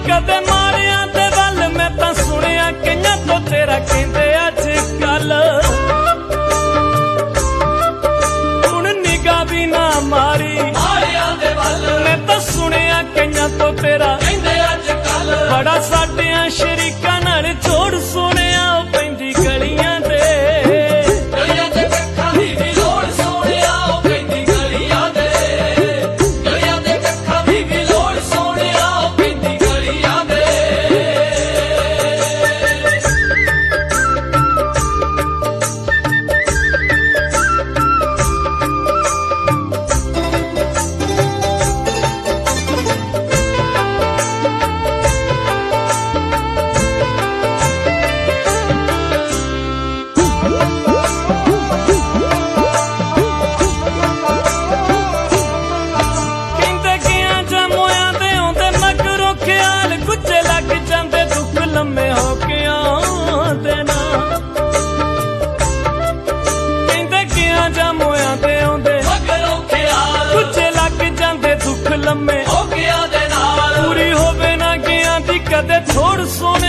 कदे मारिया ते वल मैं तां सुनिया कईयां तो तेरा कहंदे अज कल हुण निगाह भी ना मारी मैं तां सुनिया कईयां तो तेरा कहंदे अज कल बड़ा साडियां शरीकां नाल जोड़ सुनिया पैंदी गलियां दे लम्मे होके आंदे ना कहंदे कियां जा मोया ते आंदे कुछ लग जांदे दुख लम्मे होके आंदे नाल पूरी होवे ना कियां दी कदे छोड़ सोने